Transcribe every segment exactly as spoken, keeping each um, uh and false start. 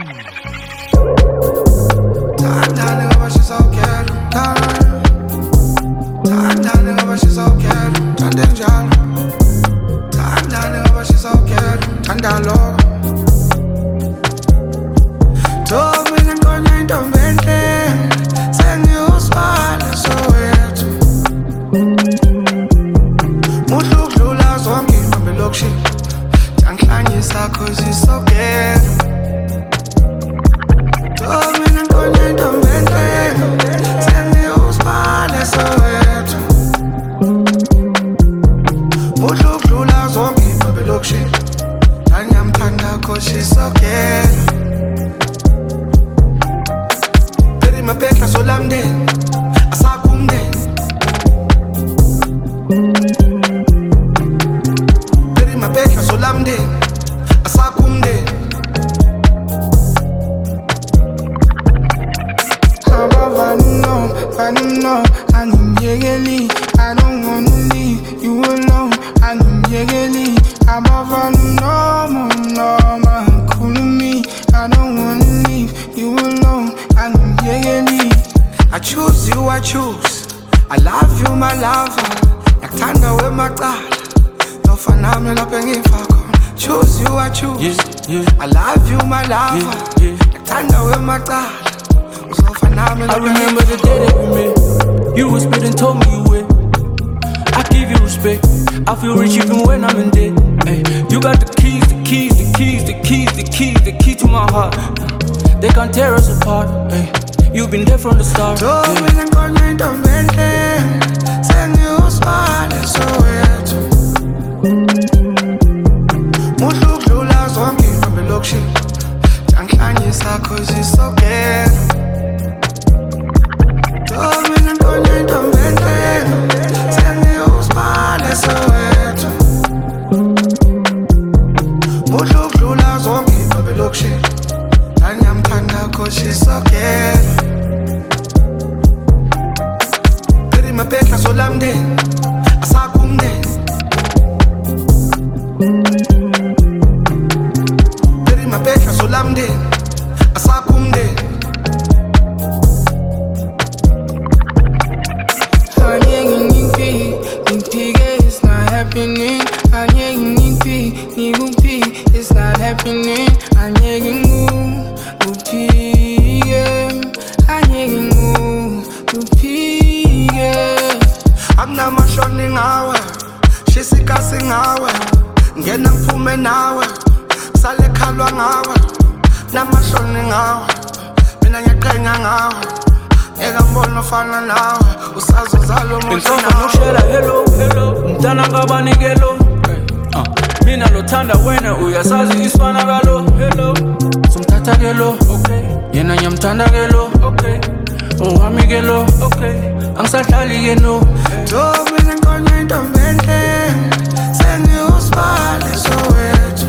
Tandani ngoba sizawukhela Tandani ngoba sizawukhela Thande njalo Tandani ngoba sizawukhela Thanda lo Thomi nengqonya intombi enhle Sengiyusibala Soweto Muhle ukudlula zonke intombi elokishini Jangihlanyisa cause isogela Thomi nengqonya intombi enhle Sengiyusibala Soweto Muhle ukudlula zonke intombi elokishini Ngiyamthanda cause isogela Mapetla solamdeni asakumdeni Peri mapetla solamdeni asakumdeni Abavano, vanino, angimyekeli I don't wanna leave you alone Angimyekeli Abavano, no, no, man, cool me I don't wanna leave you alone Angimyekeli I choose you, I choose I love you, my lover Yakuthanda wemacala Nofana nami lapho engifa khona Choose you, I choose yeah, yeah. I love you, my lover Yakuthanda wemacala I remember the day that we met. You whispered and told me you would. I give you respect. I feel rich even when I'm in debt. Ay, you got the keys, the keys, the keys, the keys, the keys, the key to my heart. They can't tear us apart. Ay, you've been there from the start. Thomi nengqonya intombi enhle Sengiyusibala Soweto Muhle ukudlula zonke intombi elokishini Jangihlanyisa cause isogela Thomi nengqonya intombi enhle Sengiyusibala Soweto Muhle ukudlula zonke intombi elokishini Ngiyamthanda cause isogela Peri mapetla solamdeni asakumdeni Peri mapetla solamdeni asakumdeni It's not happening. It's not happening. I'm yegging Amnamashoni ngawe Shisikasi ngawe Ngena ngiphume nawe Sale khalwa ngawe Namashoni ngawe Mina ngiyaqhenya ngawe Eka mbona ofana nawe Usazozalo muhle nawe Ngishela hello hello Mtana ngabanikelo Mina lothanda wena uyasazi isifana kalo hello Sumthatha kelo okay Yena ngiyamthanda kelo okay Ungami kelo okay Angisahlali ke no Thomi nengqonya intombi enhle Sengiyusibala Soweto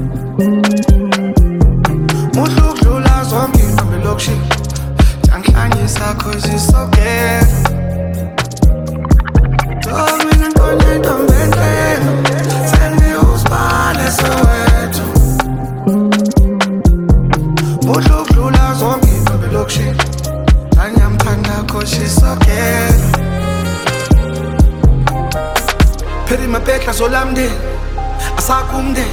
Muhle ukudlula zonke intombi elokishini Jangihlanyisa cause isogela Thomi nengqonya intombi enhle Sengiyusibala Soweto Muhle ukudlula zonke intombi elokishini Ngiyamthanda cause isogela Peri mapetla solamdeni asakumdeni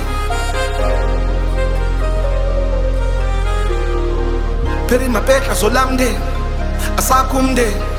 Peri mapetla solamdeni asakumdeni